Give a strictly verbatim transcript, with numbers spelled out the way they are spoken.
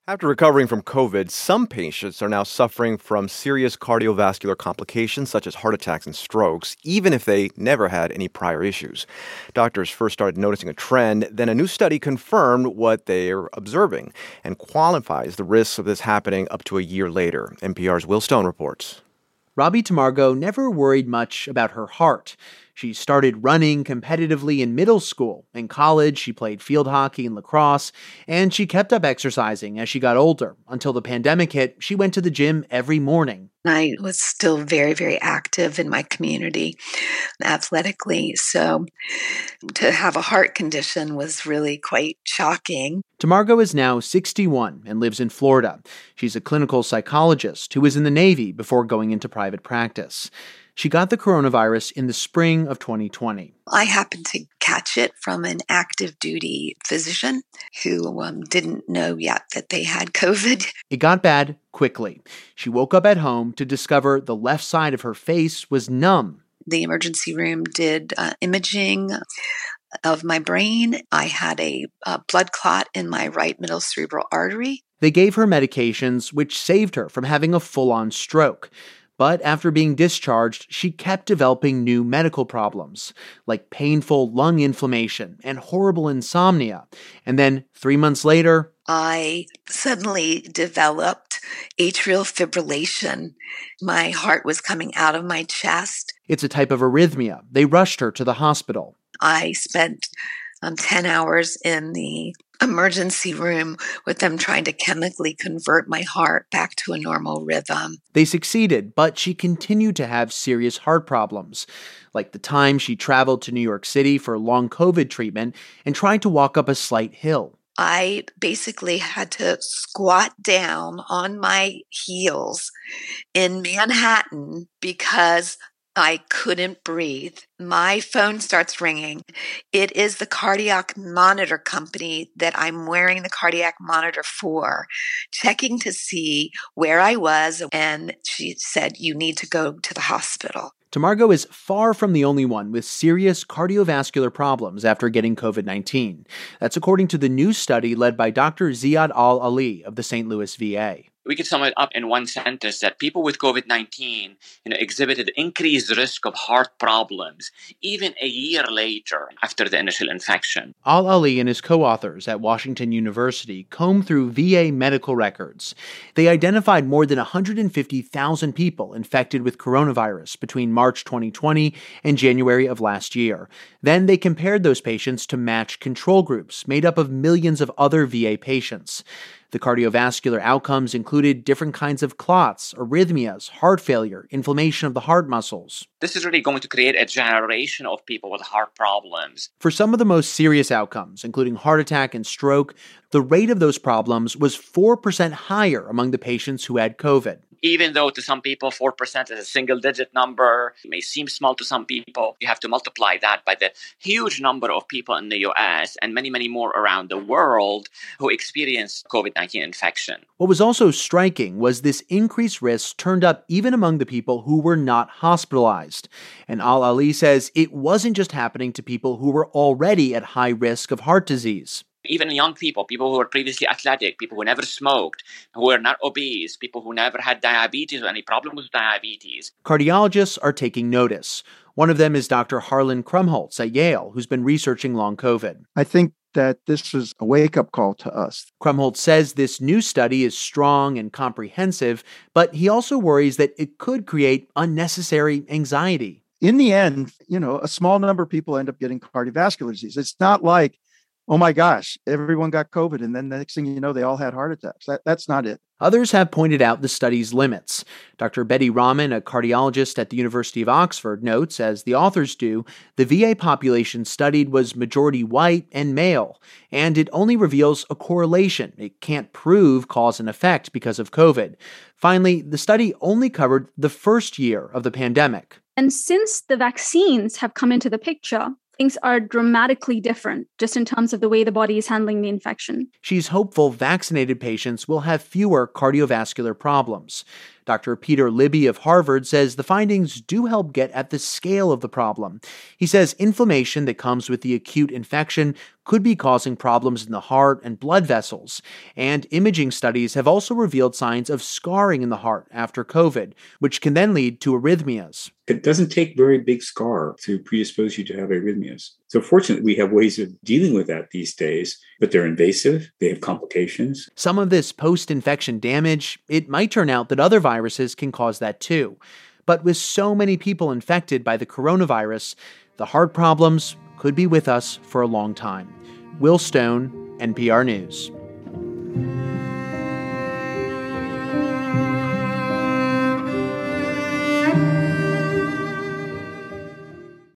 After recovering from COVID, some patients are now suffering from serious cardiovascular complications such as heart attacks and strokes, even if they never had any prior issues. Doctors first started noticing a trend, then a new study confirmed what they're observing and quantifies the risks of this happening up to a year later. N P R's Will Stone reports. Robbie Tamargo never worried much about her heart. She started running competitively in middle school. In college, she played field hockey and lacrosse, and she kept up exercising as she got older. Until the pandemic hit, she went to the gym every morning. I was still very, very active in my community athletically, so to have a heart condition was really quite shocking. Tamargo is now sixty-one and lives in Florida. She's a clinical psychologist who was in the Navy before going into private practice. She got the coronavirus in the spring of twenty twenty. I happened to catch it from an active duty physician who um, didn't know yet that they had COVID. It got bad quickly. She woke up at home to discover the left side of her face was numb. The emergency room did uh, imaging of my brain. I had a, a blood clot in my right middle cerebral artery. They gave her medications, which saved her from having a full-on stroke. But after being discharged, she kept developing new medical problems, like painful lung inflammation and horrible insomnia. And then three months later, I suddenly developed atrial fibrillation. My heart was coming out of my chest. It's a type of arrhythmia. They rushed her to the hospital. I spent um, ten hours in the emergency room with them trying to chemically convert my heart back to a normal rhythm. They succeeded, but she continued to have serious heart problems, like the time she traveled to New York City for long COVID treatment and tried to walk up a slight hill. I basically had to squat down on my heels in Manhattan because I couldn't breathe. My phone starts ringing. It is the cardiac monitor company that I'm wearing the cardiac monitor for, checking to see where I was. And she said, you need to go to the hospital. Tamargo is far from the only one with serious cardiovascular problems after getting COVID nineteen. That's according to the new study led by Doctor Ziad Al-Ali of the Saint Louis V A. We could sum it up in one sentence that people with COVID nineteen you know, exhibited increased risk of heart problems even a year later after the initial infection. Al-Ali and his co-authors at Washington University combed through V A medical records. They identified more than one hundred fifty thousand people infected with coronavirus between March twenty twenty and January of last year. Then they compared those patients to matched control groups made up of millions of other V A patients. The cardiovascular outcomes included different kinds of clots, arrhythmias, heart failure, inflammation of the heart muscles. This is really going to create a generation of people with heart problems. For some of the most serious outcomes, including heart attack and stroke, the rate of those problems was four percent higher among the patients who had COVID. Even though to some people four percent is a single-digit number, it may seem small to some people, you have to multiply that by the huge number of people in the U S and many, many more around the world who experienced COVID nineteen infection. What was also striking was this increased risk turned up even among the people who were not hospitalized. And Al-Ali says it wasn't just happening to people who were already at high risk of heart disease. Even young people, people who were previously athletic, people who never smoked, who were not obese, people who never had diabetes or any problem with diabetes. Cardiologists are taking notice. One of them is Doctor Harlan Krumholtz at Yale, who's been researching long COVID. I think that this was a wake-up call to us. Krumholtz says this new study is strong and comprehensive, but he also worries that it could create unnecessary anxiety. In the end, you know, a small number of people end up getting cardiovascular disease. It's not like, oh my gosh, everyone got COVID, and then the next thing you know, they all had heart attacks. That, that's not it. Others have pointed out the study's limits. Doctor Betty Rahman, a cardiologist at the University of Oxford, notes, as the authors do, the V A population studied was majority white and male, and it only reveals a correlation. It can't prove cause and effect because of COVID. Finally, the study only covered the first year of the pandemic. And since the vaccines have come into the picture, things are dramatically different just in terms of the way the body is handling the infection. She's hopeful vaccinated patients will have fewer cardiovascular problems. Doctor Peter Libby of Harvard says the findings do help get at the scale of the problem. He says inflammation that comes with the acute infection could be causing problems in the heart and blood vessels. And imaging studies have also revealed signs of scarring in the heart after COVID, which can then lead to arrhythmias. It doesn't take very big scar to predispose you to have arrhythmias. So fortunately, we have ways of dealing with that these days, but they're invasive, they have complications. Some of this post-infection damage, it might turn out that other viruses can cause that too. But with so many people infected by the coronavirus, the heart problems could be with us for a long time. Will Stone, N P R News.